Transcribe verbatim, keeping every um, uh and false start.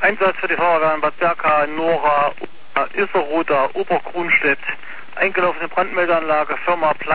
Einsatz für die Feuerwehren Bad Berka, Nora, Isserroda, Obergrunstedt, eingelaufene Brandmeldeanlage, Firma Plan.